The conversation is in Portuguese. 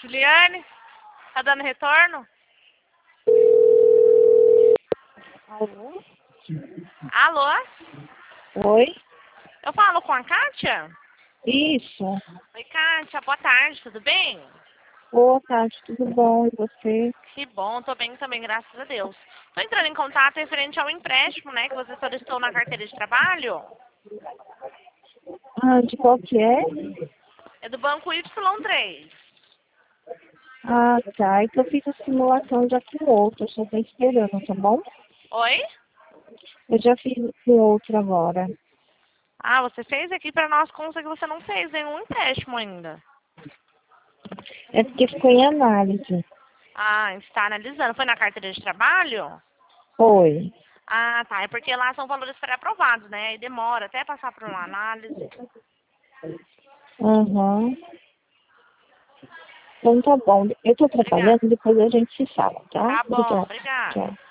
Juliane, tá dando retorno? Alô? Alô? Oi? Eu falo com a Kátia? Isso. Oi, Kátia, boa tarde, tudo bem? Boa tarde, tudo bom? E você? Que bom, tô bem também, graças a Deus. Tô entrando em contato referente ao empréstimo, né, que você solicitou na carteira de trabalho. Ah, de qual que é? É do banco Y3. Ah, tá. É que eu fiz a simulação já com outro, eu só tô esperando, tá bom? Oi? Eu já fiz com outro agora. Ah, você fez aqui pra nós, consta que você não fez nenhum empréstimo ainda. É porque ficou em análise. Ah, está analisando. Foi na carteira de trabalho? Foi. Ah, tá. É porque lá são valores pré-aprovados, né? E demora até passar por uma análise. Aham. Então tá bom. Eu tô trabalhando, Obrigada. depois a gente se fala, tá? Tá bom, Obrigada. obrigada. Tchau.